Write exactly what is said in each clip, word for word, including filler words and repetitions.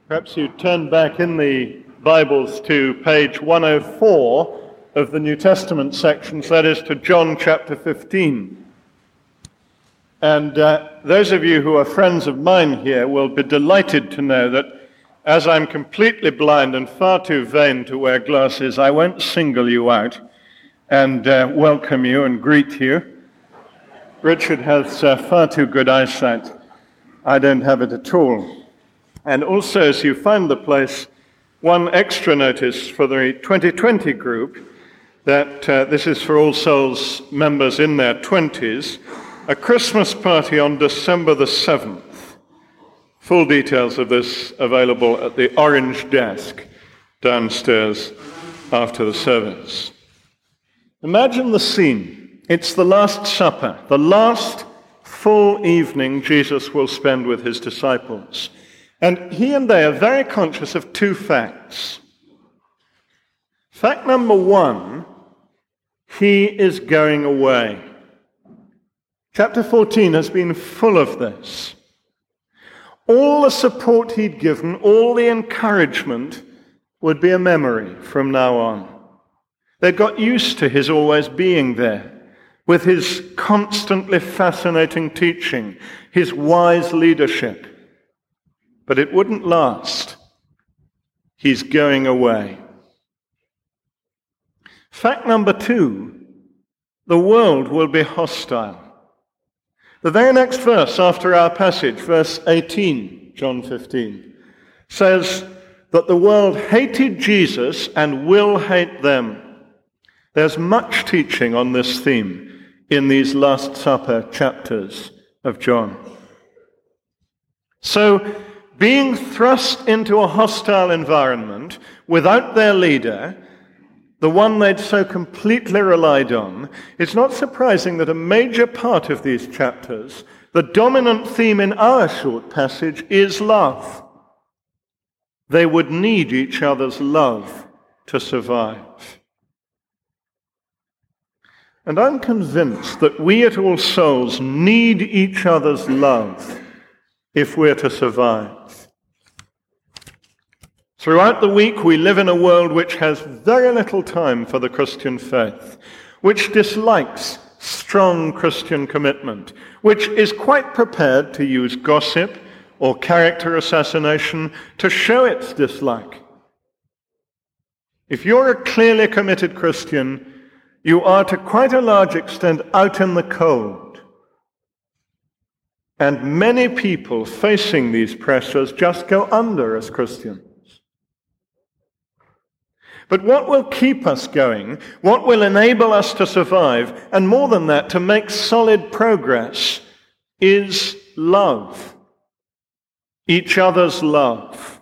Perhaps you turn back in the Bibles to page one oh four of the New Testament sections, that is to John chapter fifteen. And uh, those of you who are friends of mine here will be delighted to know that as I'm completely blind and far too vain to wear glasses, I won't single you out and uh, welcome you and greet you. Richard has uh, far too good eyesight. I don't have it at all. And also, as you find the place, one extra notice for the twenty twenty group, that uh, this is for All Souls members in their twenties, a Christmas party on December the seventh. Full details of this available at the orange desk downstairs after the service. Imagine the scene. It's the Last Supper, the last full evening Jesus will spend with his disciples. And he and they are very conscious of two facts. Fact number one, he is going away. Chapter fourteen has been full of this. All the support he'd given, all the encouragement would be a memory from now on. They got used to his always being there, with his constantly fascinating teaching, his wise leadership. But it wouldn't last. He's going away. Fact number two, the world will be hostile. The very next verse after our passage, verse eighteen, John fifteen, says that the world hated Jesus and will hate them. There's much teaching on this theme in these Last Supper chapters of John. So, being thrust into a hostile environment without their leader, the one they'd so completely relied on, it's not surprising that a major part of these chapters, the dominant theme in our short passage, is love. They would need each other's love to survive. And I'm convinced that we at All Souls need each other's love if we're to survive. Throughout the week, we live in a world which has very little time for the Christian faith, which dislikes strong Christian commitment, which is quite prepared to use gossip or character assassination to show its dislike. If you're a clearly committed Christian, you are to quite a large extent out in the cold. And many people facing these pressures just go under as Christians. But what will keep us going, what will enable us to survive, and more than that, to make solid progress, is love. Each other's love.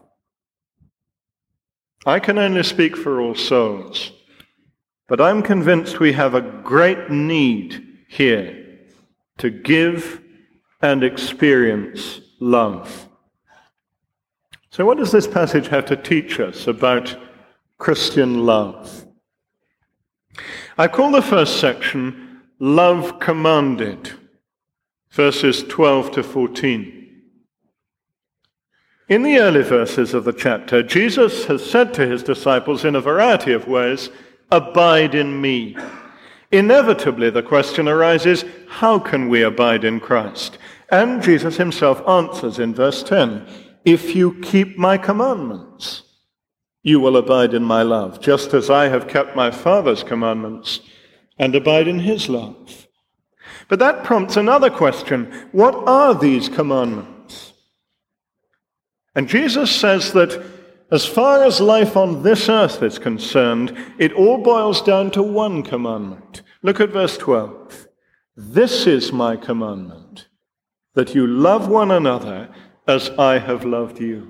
I can only speak for All Souls, but I'm convinced we have a great need here to give and experience love. So what does this passage have to teach us about Christian love? I call the first section Love Commanded, verses twelve to fourteen. In the early verses of the chapter, Jesus has said to his disciples in a variety of ways, "Abide in me." Inevitably, the question arises, how can we abide in Christ? And Jesus himself answers in verse ten, "If you keep my commandments, you will abide in my love, just as I have kept my Father's commandments and abide in his love." But that prompts another question. What are these commandments? And Jesus says that as far as life on this earth is concerned, it all boils down to one commandment. Look at verse twelve. "This is my commandment, that you love one another as I have loved you."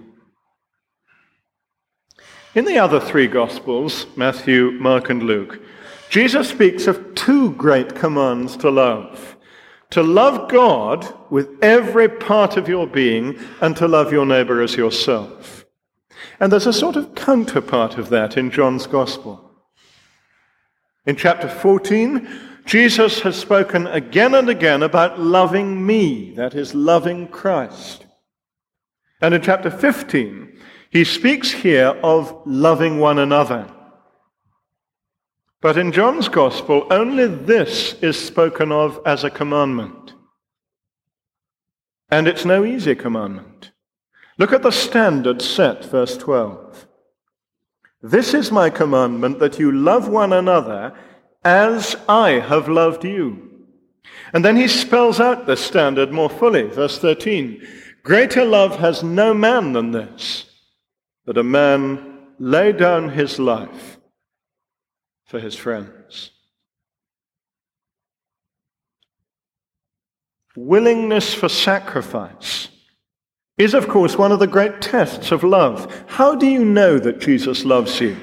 In the other three Gospels, Matthew, Mark, and Luke, Jesus speaks of two great commands to love. To love God with every part of your being and to love your neighbor as yourself. And there's a sort of counterpart of that in John's Gospel. In chapter fourteen, Jesus has spoken again and again about loving me, that is, loving Christ. And in chapter fifteen, He speaks here of loving one another. But in John's Gospel, only this is spoken of as a commandment. And it's no easy commandment. Look at the standard set, verse twelve. This is my commandment, that you love one another as I have loved you. And then he spells out the standard more fully, verse thirteen. Greater love has no man than this, that a man lay down his life for his friends. Willingness for sacrifice is, of course, one of the great tests of love. How do you know that Jesus loves you?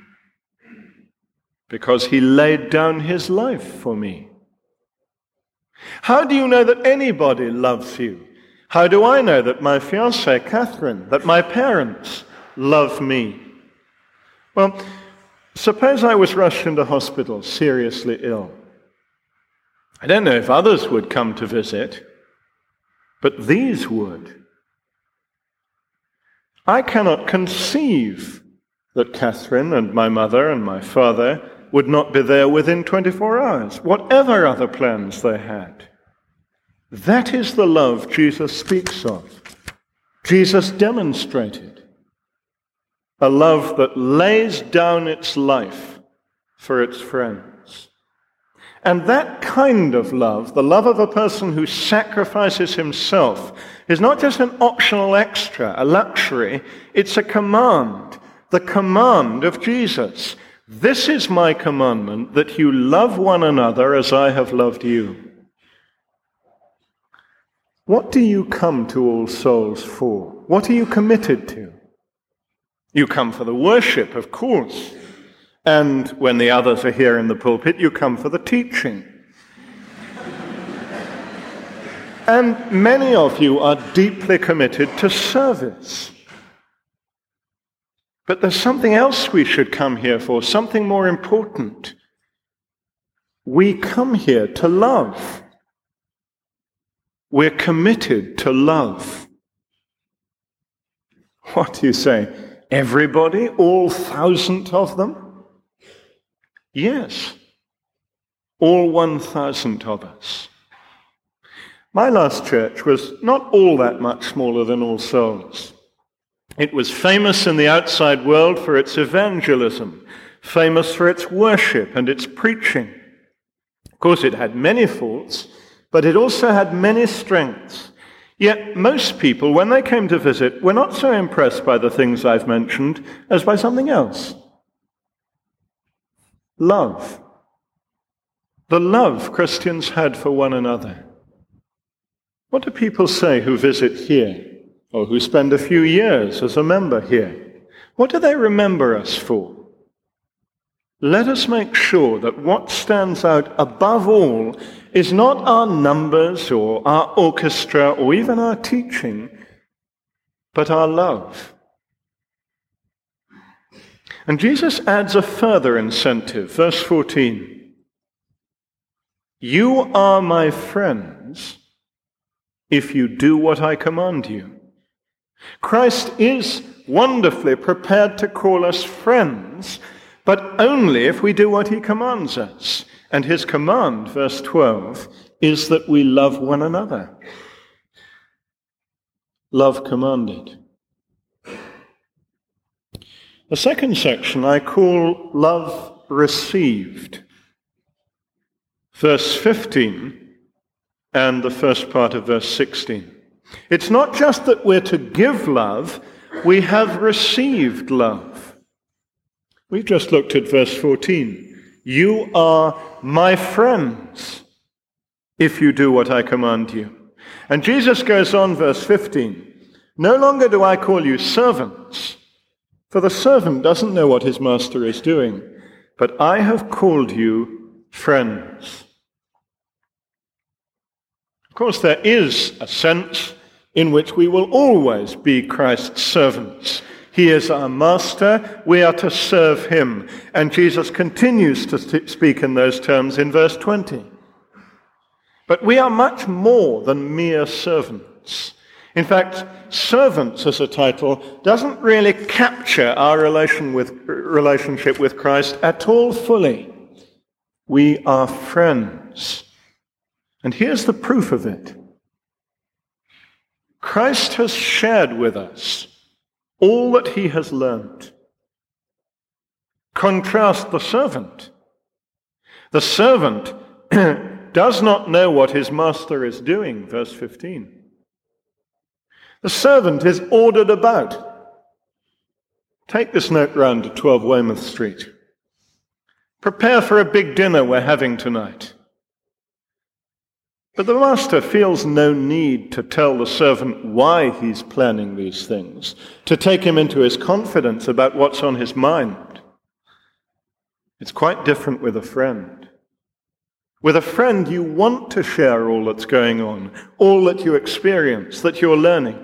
Because he laid down his life for me. How do you know that anybody loves you? How do I know that my fiancée, Catherine, that my parents love me? Well, suppose I was rushed into hospital, seriously ill. I don't know if others would come to visit, but these would. I cannot conceive that Catherine and my mother and my father would not be there within twenty-four hours, whatever other plans they had. That is the love Jesus speaks of. Jesus demonstrated a love that lays down its life for its friends. And that kind of love, the love of a person who sacrifices himself, is not just an optional extra, a luxury, it's a command, the command of Jesus. This is my commandment, that you love one another as I have loved you. What do you come to All Souls for? What are you committed to? You come for the worship, of course. And when the others are here in the pulpit, you come for the teaching. And many of you are deeply committed to service. But there's something else we should come here for, something more important. We come here to love. We're committed to love. What do you say? Everybody? All thousand of them? Yes. All one thousand of us. My last church was not all that much smaller than All Souls. It was famous in the outside world for its evangelism, famous for its worship and its preaching. Of course, it had many faults, but it also had many strengths. Yet most people, when they came to visit, were not so impressed by the things I've mentioned as by something else. Love. The love Christians had for one another. What do people say who visit here, or who spend a few years as a member here? What do they remember us for? Let us make sure that what stands out above all is not our numbers or our orchestra or even our teaching, but our love. And Jesus adds a further incentive, verse fourteen. You are my friends if you do what I command you. Christ is wonderfully prepared to call us friends, but only if we do what he commands us. And his command, verse twelve, is that we love one another. Love commanded. The second section I call love received. Verse fifteen and the first part of verse sixteen. It's not just that we're to give love, we have received love. We've just looked at verse fourteen. You are my friends if you do what I command you. And Jesus goes on, verse fifteen. No longer do I call you servants, for the servant doesn't know what his master is doing, but I have called you friends. Of course, there is a sense in which we will always be Christ's servants. He is our master, we are to serve him. And Jesus continues to speak in those terms in verse twenty. But we are much more than mere servants. In fact, servants as a title doesn't really capture our relation with, relationship with Christ at all fully. We are friends. And here's the proof of it. Christ has shared with us all that he has learned. Contrast the servant. The servant does not know what his master is doing, verse fifteen. The servant is ordered about. Take this note round to twelve Weymouth Street. Prepare for a big dinner we're having tonight. But the master feels no need to tell the servant why he's planning these things, to take him into his confidence about what's on his mind. It's quite different with a friend. With a friend, you want to share all that's going on, all that you experience, that you're learning.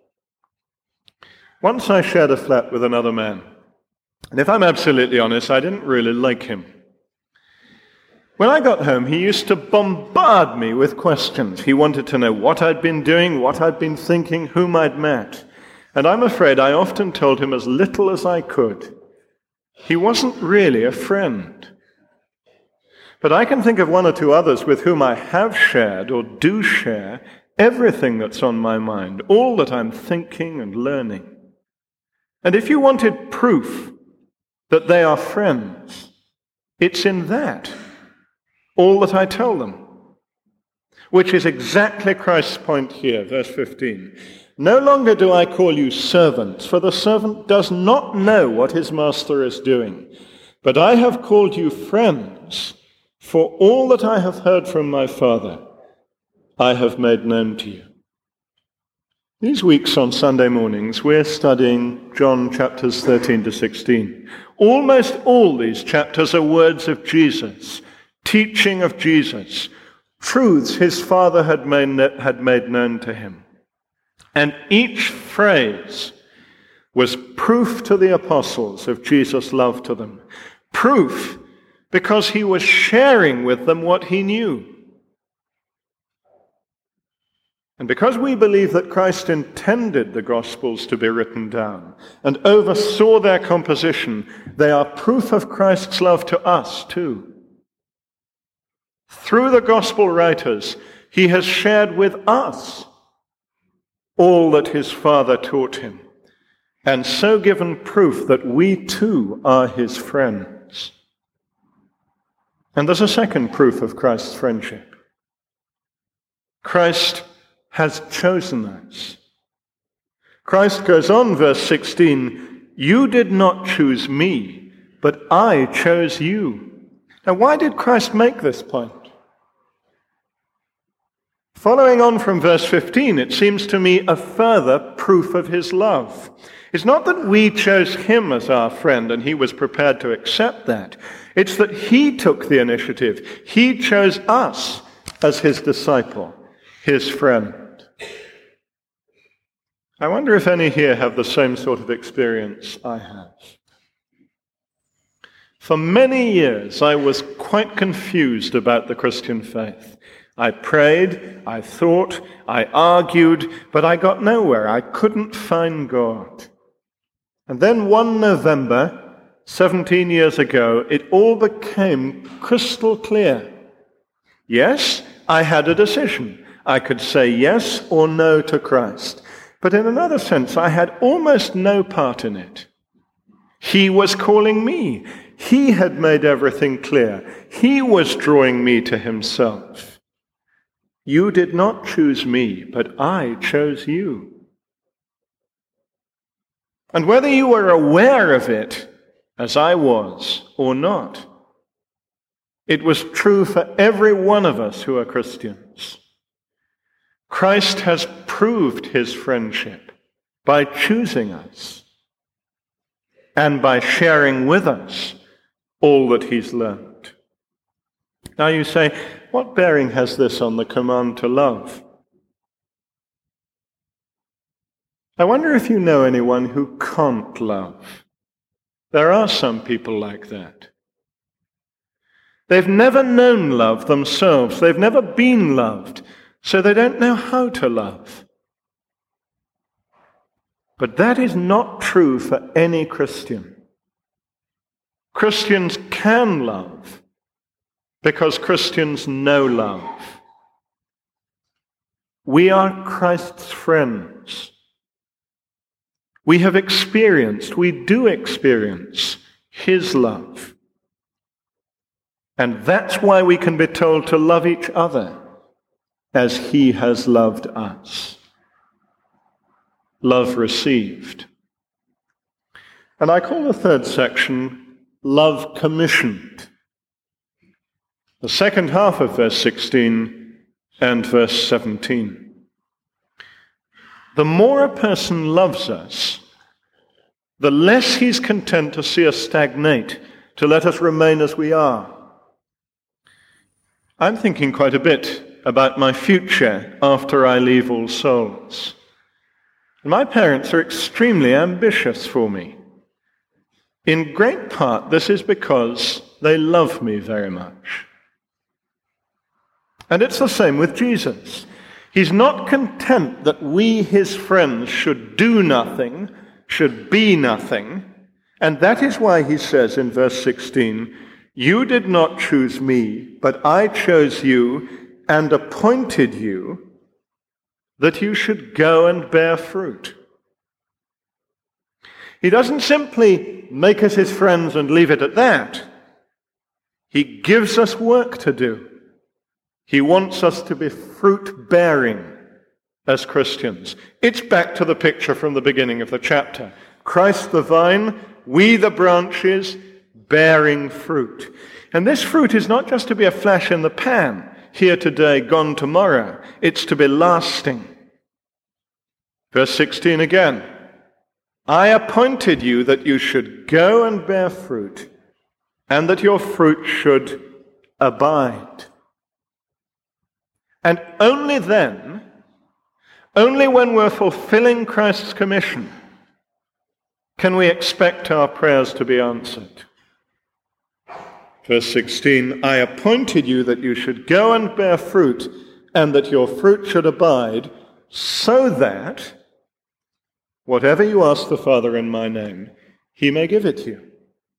Once I shared a flat with another man, and if I'm absolutely honest, I didn't really like him. When I got home, he used to bombard me with questions. He wanted to know what I'd been doing, what I'd been thinking, whom I'd met. And I'm afraid I often told him as little as I could. He wasn't really a friend. But I can think of one or two others with whom I have shared or do share everything that's on my mind, all that I'm thinking and learning. And if you wanted proof that they are friends, it's in that, all that I tell them, which is exactly Christ's point here, verse fifteen. No longer do I call you servants, for the servant does not know what his master is doing, but I have called you friends, for all that I have heard from my Father, I have made known to you. These weeks on Sunday mornings, we're studying John chapters thirteen to sixteen. Almost all these chapters are words of Jesus, teaching of Jesus, truths his Father had made, had made known to him. And each phrase was proof to the apostles of Jesus' love to them. Proof because he was sharing with them what he knew. And because we believe that Christ intended the Gospels to be written down and oversaw their composition, they are proof of Christ's love to us too. Through the Gospel writers, he has shared with us all that his Father taught him, and so given proof that we too are his friends. And there's a second proof of Christ's friendship. Christ has chosen us. Christ goes on, verse sixteen, you did not choose me, but I chose you. Now, why did Christ make this point? Following on from verse fifteen, it seems to me a further proof of his love. It's not that we chose him as our friend and he was prepared to accept that. It's that he took the initiative. He chose us as his disciple, his friend. I wonder if any here have the same sort of experience I have. For many years, I was quite confused about the Christian faith. I prayed, I thought, I argued, but I got nowhere. I couldn't find God. And then one November, seventeen years ago, it all became crystal clear. Yes, I had a decision. I could say yes or no to Christ. But in another sense, I had almost no part in it. He was calling me. He had made everything clear. He was drawing me to himself. You did not choose me, but I chose you. And whether you were aware of it, as I was, or not, it was true for every one of us who are Christians. Christ has proved his friendship by choosing us and by sharing with us all that he's learned. Now you say, what bearing has this on the command to love? I wonder if you know anyone who can't love. There are some people like that. They've never known love themselves. They've never been loved, so they don't know how to love. But that is not true for any Christian. Christians can love because Christians know love. We are Christ's friends. We have experienced, we do experience his love. And that's why we can be told to love each other as he has loved us. Love received. And I call the third section love commissioned. The second half of verse sixteen and verse seventeen. The more a person loves us, the less he's content to see us stagnate, to let us remain as we are. I'm thinking quite a bit about my future after I leave All Souls. My parents are extremely ambitious for me. In great part, this is because they love me very much. And it's the same with Jesus. He's not content that we, his friends, should do nothing, should be nothing. And that is why he says in verse sixteen, "You did not choose me, but I chose you and appointed you that you should go and bear fruit." He doesn't simply make us his friends and leave it at that. He gives us work to do. He wants us to be fruit-bearing as Christians. It's back to the picture from the beginning of the chapter. Christ the vine, we the branches, bearing fruit. And this fruit is not just to be a flash in the pan, here today, gone tomorrow. It's to be lasting. Verse sixteen again. "I appointed you that you should go and bear fruit, and that your fruit should abide." And only then, only when we're fulfilling Christ's commission, can we expect our prayers to be answered. Verse sixteen, "I appointed you that you should go and bear fruit, and that your fruit should abide, so that whatever you ask the Father in my name, he may give it to you."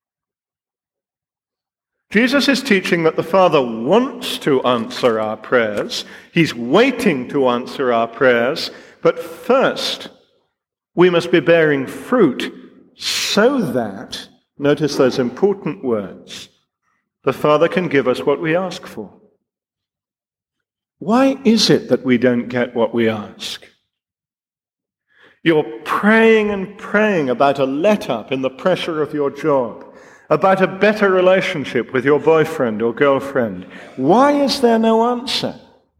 Jesus is teaching that the Father wants to answer our prayers. He's waiting to answer our prayers. But first, we must be bearing fruit so that, notice those important words, the Father can give us what we ask for. Why is it that we don't get what we ask? You're praying and praying about a let-up in the pressure of your job, about a better relationship with your boyfriend or girlfriend. Why is there no answer?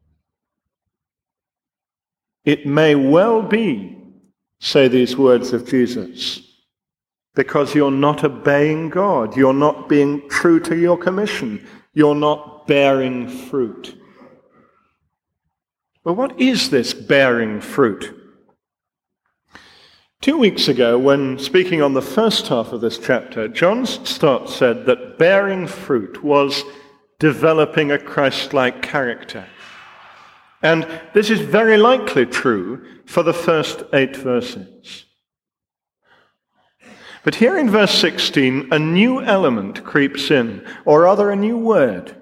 It may well be, say these words of Jesus, because you're not obeying God. You're not being true to your commission. You're not bearing fruit. Well, what is this bearing fruit? Two weeks ago, when speaking on the first half of this chapter, John Stott said that bearing fruit was developing a Christ-like character. And this is very likely true for the first eight verses. But here in verse sixteen, a new element creeps in, or rather a new word.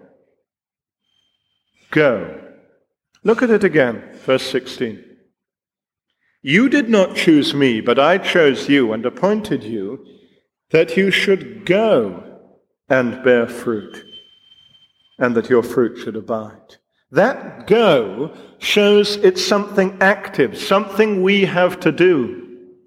Go. Look at it again, verse sixteen. "You did not choose me, but I chose you and appointed you that you should go and bear fruit, and that your fruit should abide." That go shows it's something active, something we have to do.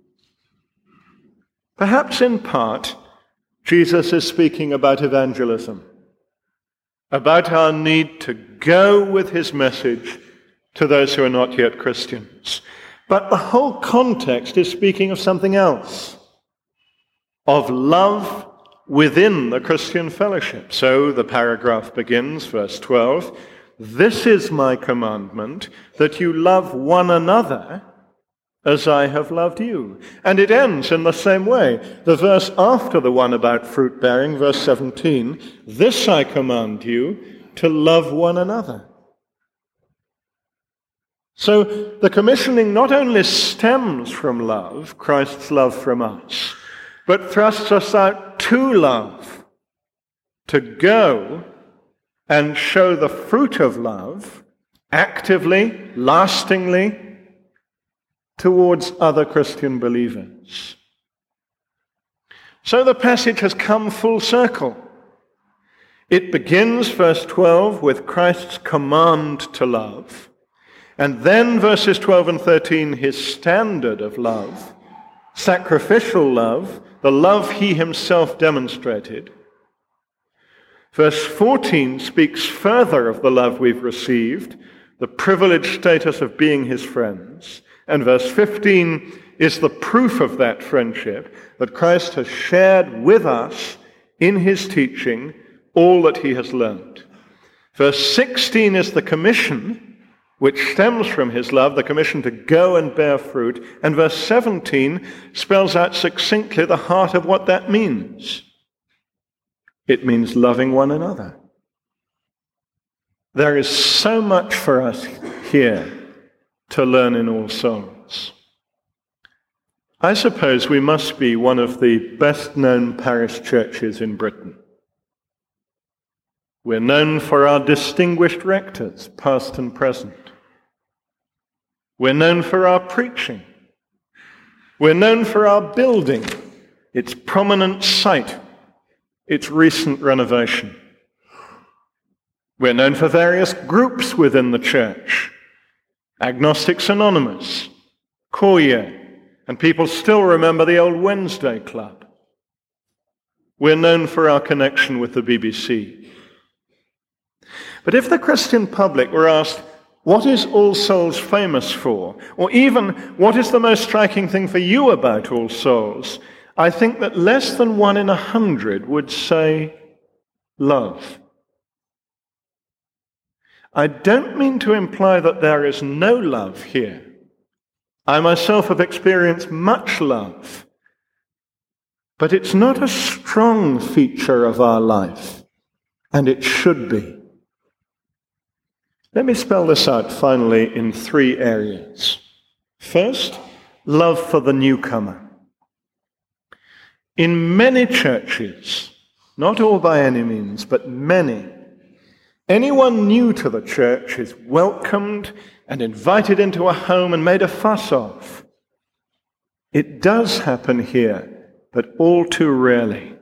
Perhaps in part, Jesus is speaking about evangelism, about our need to go with his message to those who are not yet Christians. But the whole context is speaking of something else, of love within the Christian fellowship. So the paragraph begins, verse twelve, "This is my commandment, that you love one another as I have loved you." And it ends in the same way. The verse after the one about fruit-bearing, verse seventeen, "This I command you, to love one another." So the commissioning not only stems from love, Christ's love from us, but thrusts us out to love, to go and show the fruit of love actively, lastingly, towards other Christian believers. So the passage has come full circle. It begins, verse twelve, with Christ's command to love, and then verses twelve and thirteen, his standard of love, sacrificial love, the love he himself demonstrated. Verse fourteen speaks further of the love we've received, the privileged status of being his friends. And verse fifteen is the proof of that friendship, that Christ has shared with us in his teaching all that he has learned. Verse sixteen is the commission, which stems from his love, the commission to go and bear fruit. And verse seventeen spells out succinctly the heart of what that means. It means loving one another. There is so much for us here to learn in All Souls. I suppose we must be one of the best-known parish churches in Britain. We're known for our distinguished rectors, past and present. We're known for our preaching. We're known for our building, its prominent site, its recent renovation. We're known for various groups within the church, Agnostics Anonymous, Courier, and people still remember the old Wednesday Club. We're known for our connection with the B B C. But if the Christian public were asked, what is All Souls famous for? Or even, what is the most striking thing for you about All Souls? I think that less than one in a hundred would say love. I don't mean to imply that there is no love here. I myself have experienced much love. But it's not a strong feature of our life, and it should be. Let me spell this out finally in three areas. First, love for the newcomer. In many churches, not all by any means, but many, anyone new to the church is welcomed and invited into a home and made a fuss of. It does happen here, but all too rarely.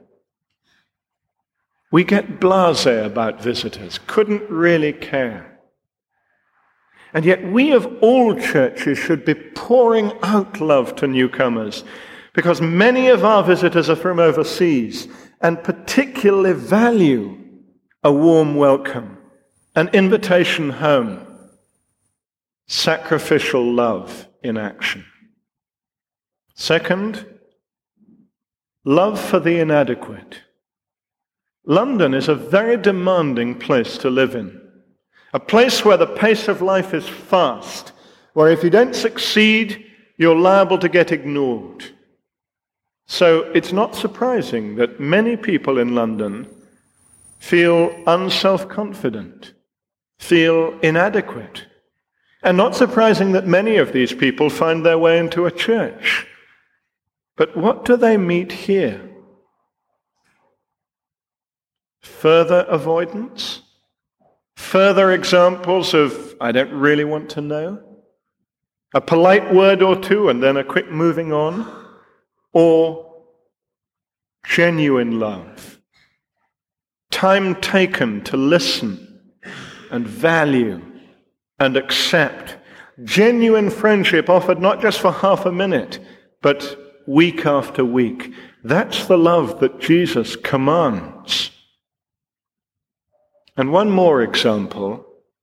We get blasé about visitors, couldn't really care. And yet we of all churches should be pouring out love to newcomers, because many of our visitors are from overseas and particularly value a warm welcome, an invitation home, sacrificial love in action. Second, love for the inadequate. London is a very demanding place to live in. A place where the pace of life is fast, where if you don't succeed, you're liable to get ignored. So it's not surprising that many people in London feel unself-confident, feel inadequate. And not surprising that many of these people find their way into a church. But what do they meet here? Further avoidance? Further examples of, I don't really want to know? A polite word or two and then a quick moving on? Or genuine love? Time taken to listen and value and accept. Genuine friendship offered not just for half a minute, but week after week. That's the love that Jesus commands. And one more example,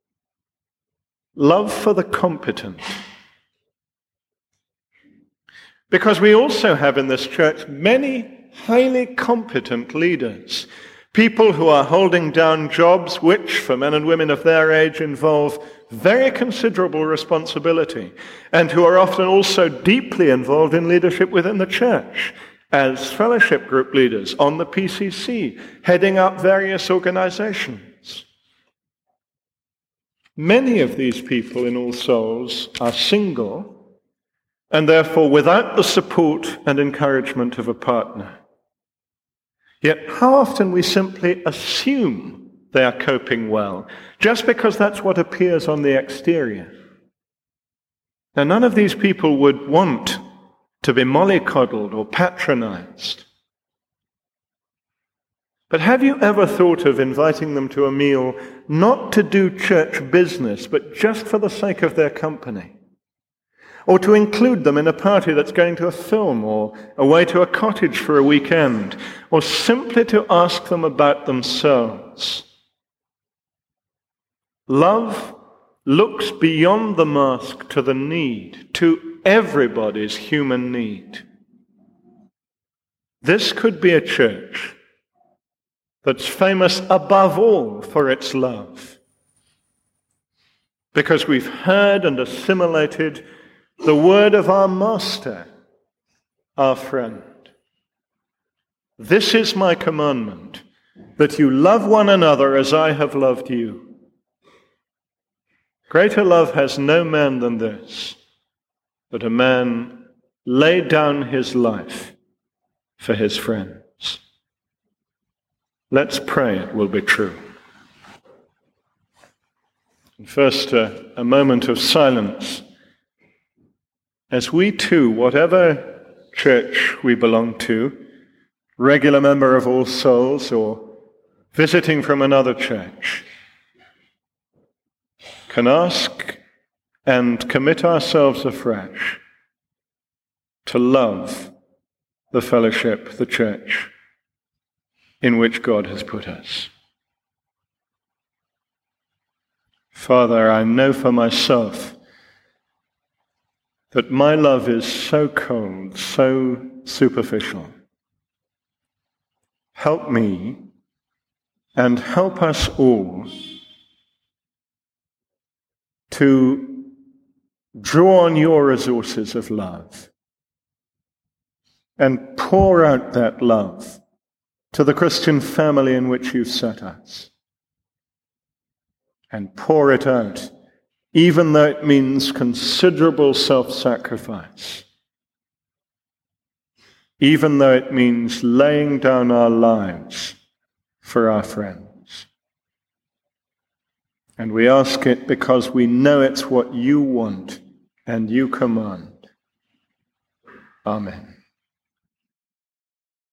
love for the competent. Because we also have in this church many highly competent leaders, people who are holding down jobs which, for men and women of their age, involve very considerable responsibility, and who are often also deeply involved in leadership within the church, as fellowship group leaders on the P C C, heading up various organizations. Many of these people in All Souls are single and therefore without the support and encouragement of a partner. Yet how often we simply assume they are coping well, just because that's what appears on the exterior. Now, none of these people would want to be mollycoddled or patronized. But have you ever thought of inviting them to a meal, not to do church business, but just for the sake of their company? Or to include them in a party that's going to a film, or away to a cottage for a weekend, or simply to ask them about themselves? Love looks beyond the mask to the need, to everybody's human need. This could be a church that's famous above all for its love, because we've heard and assimilated the word of our Master, our friend. This is my commandment, that you love one another as I have loved you. Greater love has no man than this, that a man lay down his life for his friends. Let's pray it will be true. First, uh, a moment of silence, as we too, whatever church we belong to, regular member of All Souls or visiting from another church, can ask and commit ourselves afresh to love the fellowship, the church in which God has put us. Father, I know for myself that my love is so cold, so superficial. Help me and help us all to draw on your resources of love and pour out that love to the Christian family in which you've set us. And pour it out, even though it means considerable self-sacrifice, even though it means laying down our lives for our friends. And we ask it because we know it's what you want and you command. Amen.